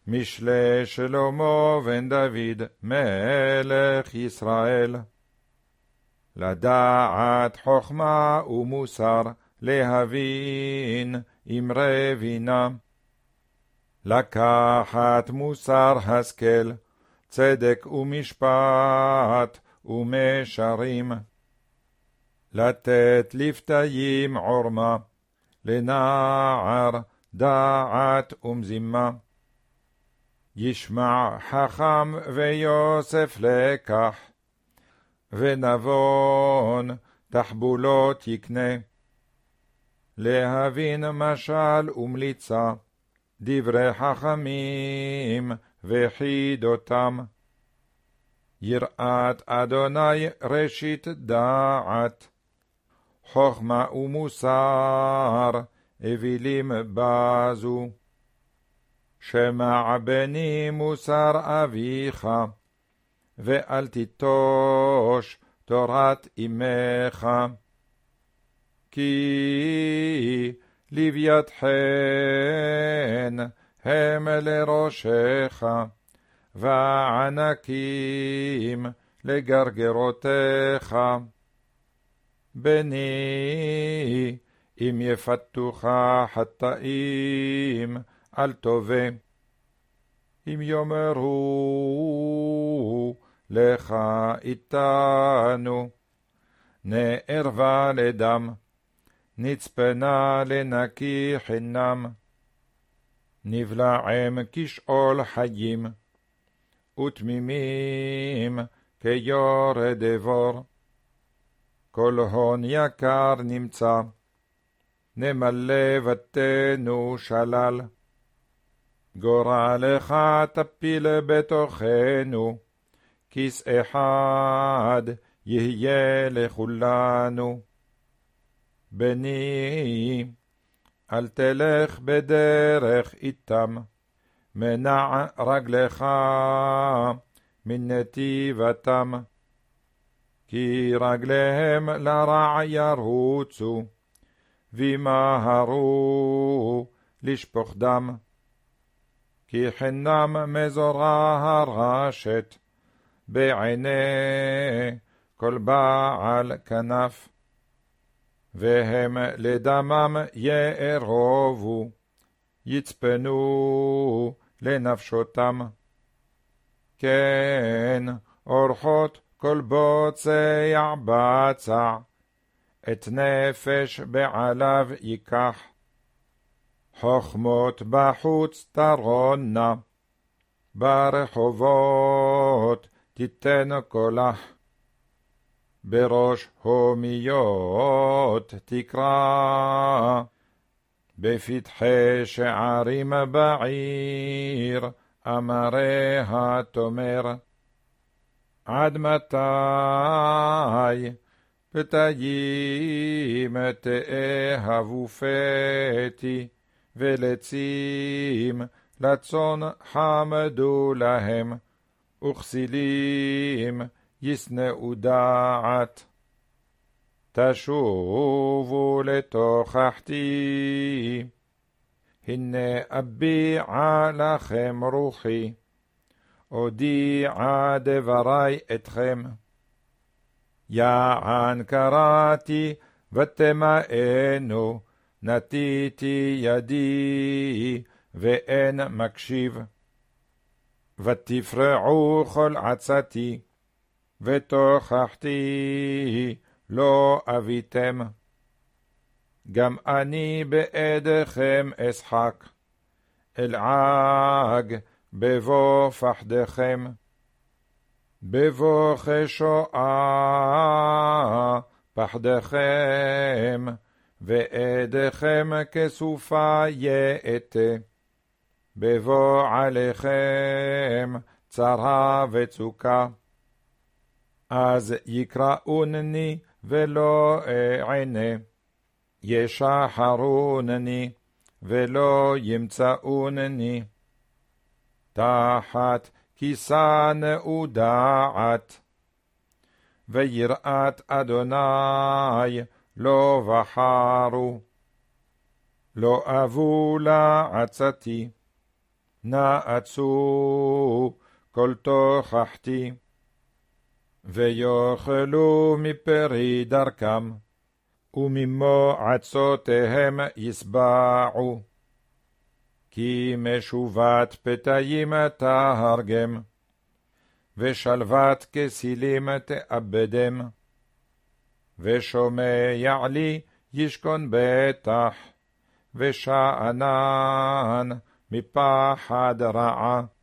משלי שלמה בן דוד מלך ישראל. לדעת חוכמה ומוסר, להבין אמרי בינה. לקחת מוסר השכל, צדק ומשפט ומשרים. לתת לפתאים עורמה, לנער דעת ומזימה. ישמע חכם ויוסף לקח, ונבון תחבולות יקנה. להבין משל ומליצה, דברי חכמים וחידותם. יראת אדוני ראשית דעת, חוכמה ומוסר אווילים בזו. שמע בני מוסר אביך, ואל תיטוש תורת אמך. כי לווית חן הם לראשך, וענקים לגרגרותיך. בני, אם יפתוך חטאים, אל תובא. אם יאמרו לך איתנו, נערבה לדם, נצפנה לנקי חינם. נבלעם כשאול חיים, ותמימים כיורד דבור. כל הון יקר נמצא, נמלא בתנו שלל. גורלך תפיל בתוכנו, כיס אחד יהיה לכולנו. בני, אל תלך בדרך איתם, מנע רגלך מן נתיבתם. כי רגליהם לרע ירוצו, וימהרו לשפוך דם. כי חינם מזורה הרשת, בעיני כל בעל כנף. והם לדמם יערובו, יצפנו לנפשותם. כן, אורחות כל בוצע בצע, את נפש בעליו ייקח. חוכמות בחוץ תרונה, ברחובות תיתן קולך. בראש הומיות תקרא, בפתחי שערים בעיר, אמריה תאמר. עד מתי פתאים תאהבו פתי, ולצים לצון חמדו להם, וכסילים ישנאו דעת. תשובו לתוכחתי, הנה אביעה לכם רוחי, הודיעה דברי אתכם. יען קראתי ותמאנו, נתיתי ידי ואין מקשיב. ותפרעו כל עצתי, ותוכחתי לא אביתם. גם אני בעדכם אשחק, אלעג בבוא פחדכם. בבוא כשואה פחדכם, ועדכם כסופה יאתה. בבוא עליכם צרה וצוקה. אז יקראונני ולא אענה, ישחרונני ולא ימצאונני. תחת כיסן ודעת, ויראת אדוני לא בחרו. לא אבו לעצתי, נעצו כל תוכחתי, ויאכלו מפרי דרכם, וממועצותיהם יסבעו. כי משובת פתאים תהרגם, ושלוות כסילים תאבדם. ושומע לי ישכון בטח, ושאנן מפחד רעה.